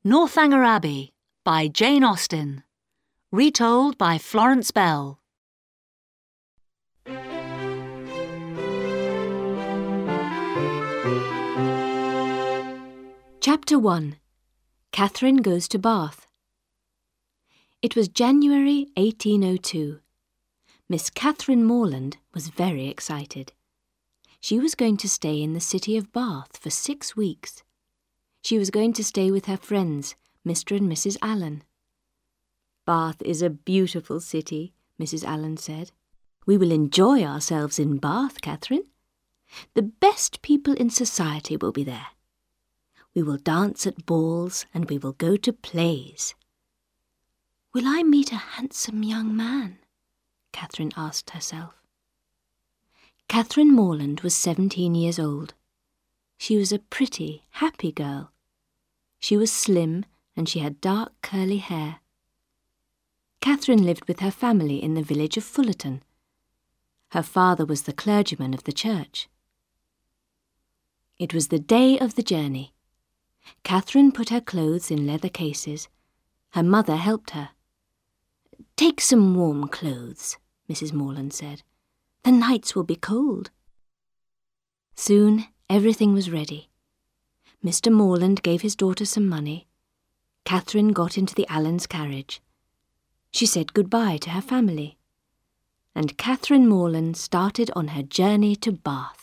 Northanger Abbey by Jane Austen. Retold by Florence Bell. Chapter 1. Catherine Goes to Bath. It was January 1802. Miss Catherine Morland was very excited. She was going to stay in the city of Bath for 6 weeks. She was going to stay with her friends, Mr. and Mrs. Allen. "Bath is a beautiful city," Mrs. Allen said. "We will enjoy ourselves in Bath, Catherine. The best people in society will be there. We will dance at balls and we will go to plays." "Will I meet a handsome young man?" Catherine asked herself. Catherine Morland was 17 years old. She was a pretty, happy girl. She was slim and she had dark curly hair. Catherine lived with her family in the village of Fullerton. Her father was the clergyman of the church. It was the day of the journey. Catherine put her clothes in leather cases. Her mother helped her. "Take some warm clothes," Mrs. Morland said. "The nights will be cold." Soon everything was ready. Mr. Morland gave his daughter some money. Catherine got into the Allens' carriage. She said goodbye to her family. And Catherine Morland started on her journey to Bath.